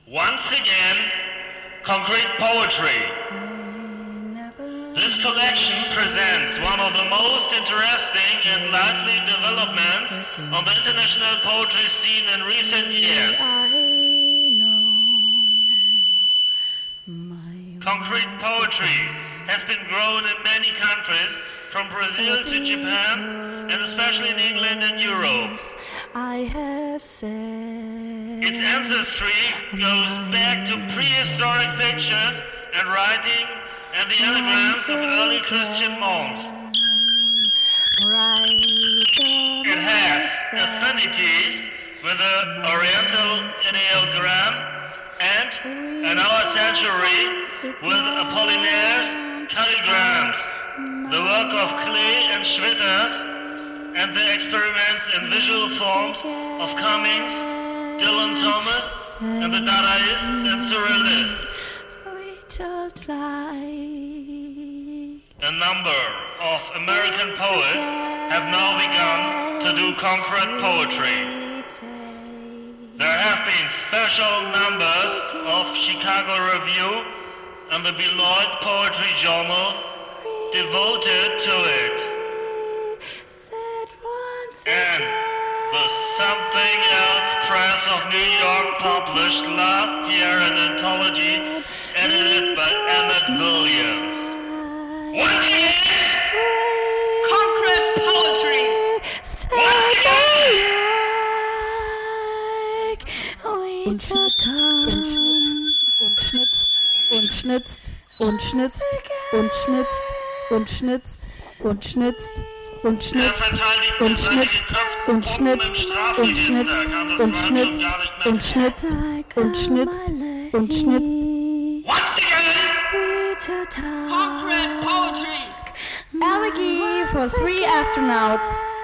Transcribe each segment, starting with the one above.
Once again, concrete poetry. This collection presents one of the most interesting and lively developments on the international poetry scene in recent years. Concrete poetry has been grown in many countries, from Brazil to Japan, and especially in England and Europe. Its ancestry goes back to prehistoric pictures and writing and the anagrams of early Christian monks. It has affinities with the Oriental ideogram and, in our century, with Apollinaires calligrams, the work of Klee and Schwitters, and the experiments in visual forms of Cummings, Dylan Thomas, and the Dadaists and Surrealists. A number of American poets have now begun to do concrete poetry. There have been special numbers of Chicago Review and the Beloit Poetry Journal devoted to it. And the Something Else Press of New York published last year an anthology edited by Emmett Williams. Once again, concrete poetry. Once again. Und schnitzt und schnitzt und schnitzt und schnitzt und schnitzt und schnitzt und schnitzt und schnitzt und schnitzt und schnitzt und schnitzt und schnitzt und schnitzt. Once again, Concrete poetry. Elegy for 3 astronauts.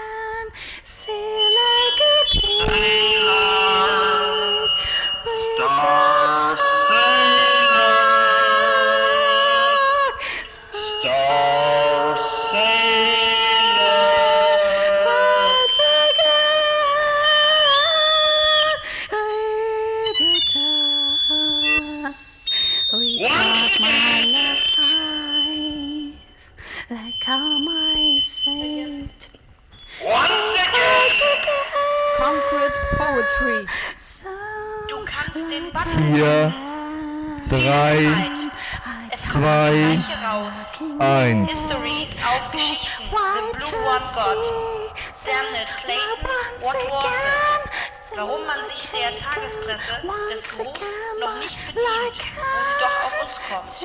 Concrete poetry. Du kannst den Button 4, 3, 2, 1. Histories auf Geschichten. The Blue One God. Stanley Clayton. What was it? Warum man sich der Tagespresse des Ruhms noch nicht bedient, wo sie doch auf uns kommt.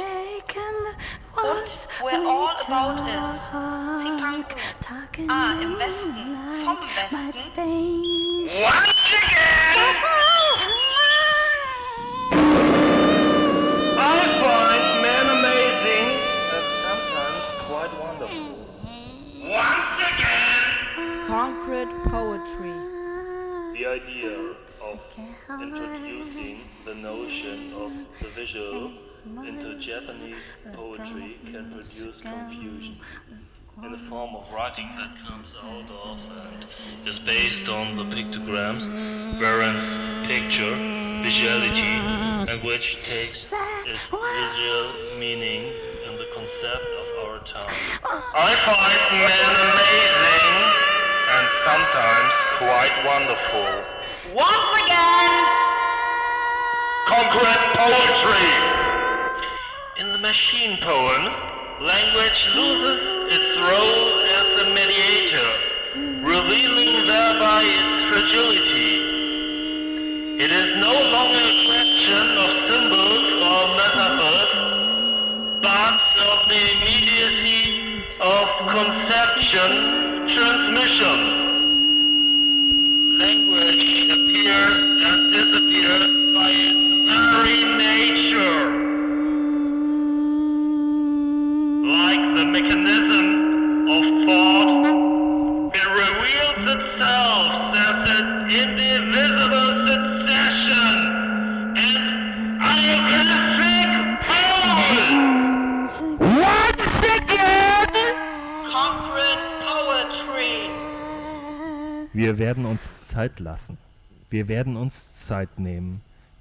Und where all about is. Zipangu. Im Westen. Vom Westen. once again, I find men amazing and sometimes quite wonderful. Once again, Concrete poetry. the idea of introducing the notion of the visual into Japanese poetry can produce confusion in the form of writing that comes out of and is based on the pictograms, whereas picture, visuality, and which takes its visual meaning in the concept of our time. I find men amazing and sometimes quite wonderful. Once again, Concrete poetry! In the machine poems, language loses its role as a mediator, revealing thereby its fragility. It is no longer a question of symbols or metaphors, but of the immediacy of conception transmission. Language appears and disappears by its very nature. Like the mechanism of thought, it reveals itself as an indivisible succession and iconographic whole. Once again! concrete poetry. Wir werden uns Zeit lassen. Wir werden uns Zeit nehmen.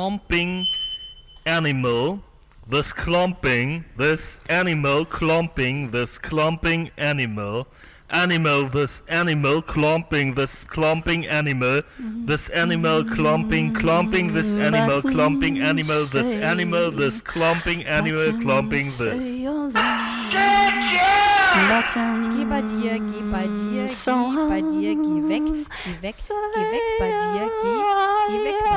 clumping animal, this animal clumping this clumping animal, this animal clumping this clumping animal, this animal clumping this animal clumping animal, this animal this clumping animal clumping this. Geh bei dir, geh bei dir, geh bei dir, geh weg bei dir, geh weg bei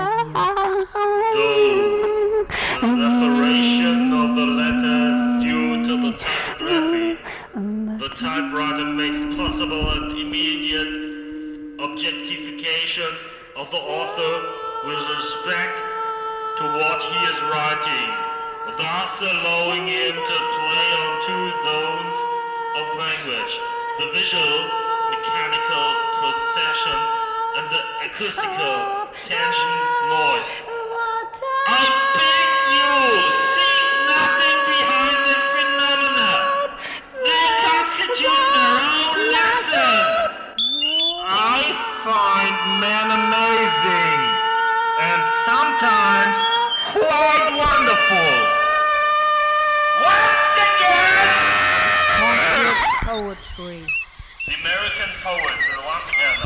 dir. The separation of the letters due to the typography. The typewriter makes possible an immediate objectification of the author with respect to what he is writing, thus allowing him to play on two zones of language, the visual, mechanical procession, and the acoustical, tension, noise. I beg you, see nothing behind the phenomena. They constitute their own lessons. I find men amazing, and sometimes quite wonderful. Once again! Poetry. The American poets are once again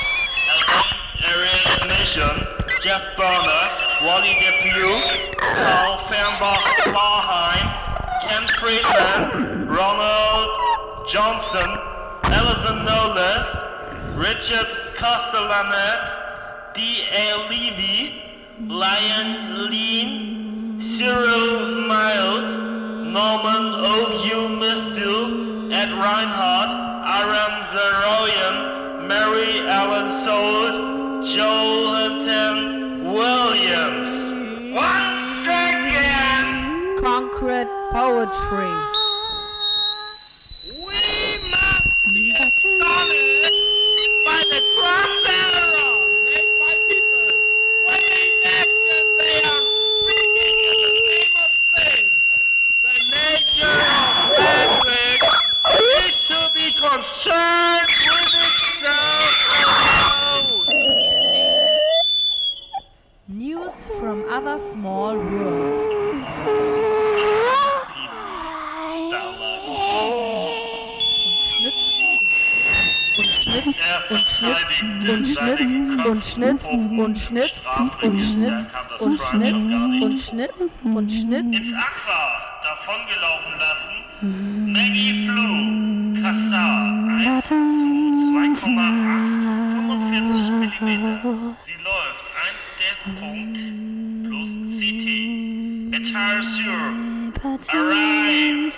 Ariel Nation, Jeff Berner, Wally Depew, Carl Fernbach-Klarheim, Ken Friedman, Ronald Johnson, Alison Knowles, Richard Castellanets, D.A. Levy, Lion Lean, Cyril Miles, Norman O.U. Mistil, Ed Reinhardt, Aaron Zaroyan, Mary Ellen Sold, Johanton Williams. Once again, Concrete poetry. we must be astonished by the crossover made by people. What in action they are speaking in the name of things. The nature of language is to be concerned with itself alone. News from other small worlds. Und schnitzt. Ins Aqua davongelaufen lassen. Maggie Flu, Kassar, 1 zu 2,8, 45 mm. Sie läuft 1 Punkt plus CT. Attire Sur, Arrive,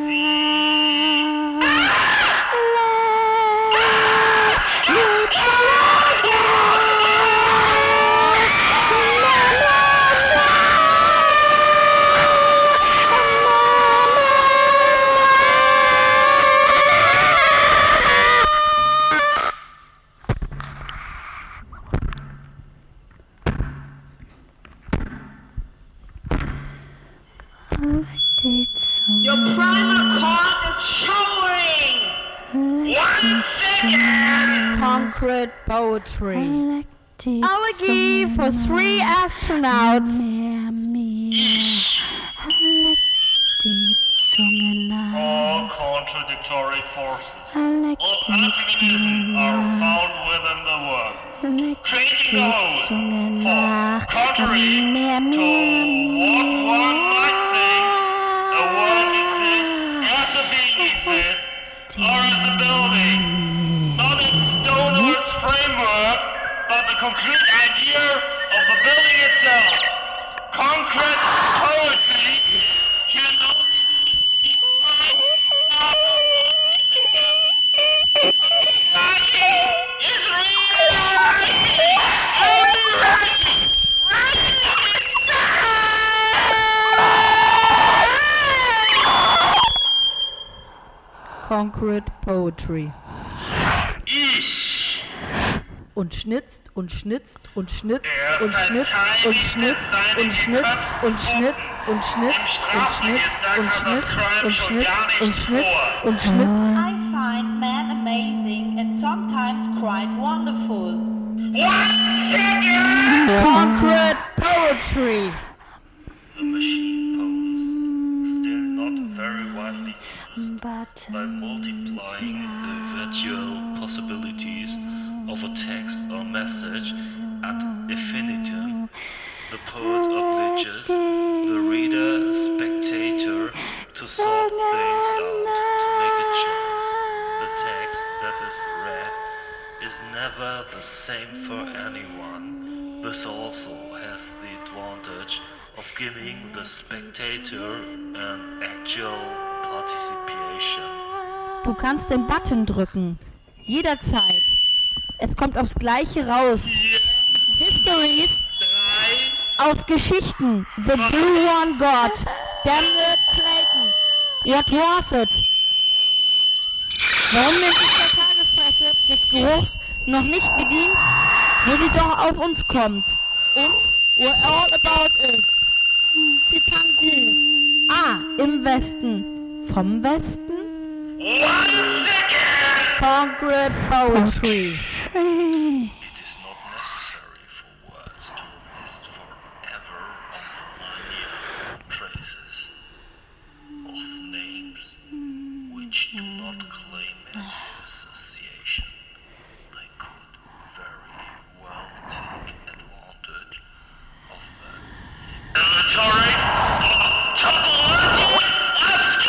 your primal cord is showering! Once again! Concrete poetry. Elegy for 3 astronauts. All contradictory forces, all antagonisms are found within the world, creating the whole, for contrary to what one might think, a world exists as a being exists, or as a building, not in stone or its framework, but the concrete idea of the building itself. Concrete poetry can only be defined by the writing is rewriting, only writing, writing itself. Concrete poetry. Ich, Und schnitzt und schnitzt und schnitzt und schnitzt und schnitzt und schnitzt und schnitzt und schnitzt und schnitzt und schnitzt und schnitzt und schnitzt und schnitzt. I find man amazing and sometimes quite wonderful. once again, Concrete poetry. by multiplying the virtual possibilities of a text or message ad infinitum. The poet obliges the reader, spectator, to sort things out, to make a choice. The text that is read is never the same for anyone. This also has the advantage of giving the spectator an actual participation. Du kannst den Button drücken. Jederzeit. Es kommt aufs Gleiche raus. Histories auf Geschichten. The Blue One God. Damn it, Clayton. What was it? Warum nimmt sich der Tagespresse des Geruchs noch nicht bedient, wo sie doch auf uns kommt? Und we're all about it. Ah, im Westen. Vom Westen? Once again! Concrete Poetry. It is not necessary for words to rest forever on the linear traces of names which do not claim any association. They could very well take advantage of the aleatory topology of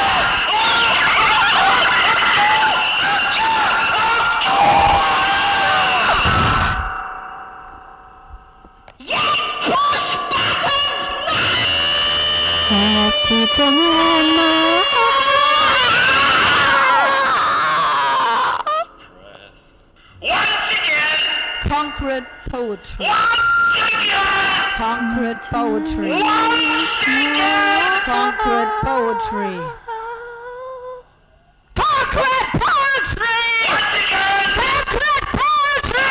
once again! Concrete Poetry. Once again! Concrete Poetry. Once again! Concrete Poetry. Concrete Poetry! Once again! Concrete Poetry!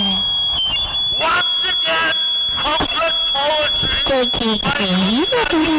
Once again! Complete poetry!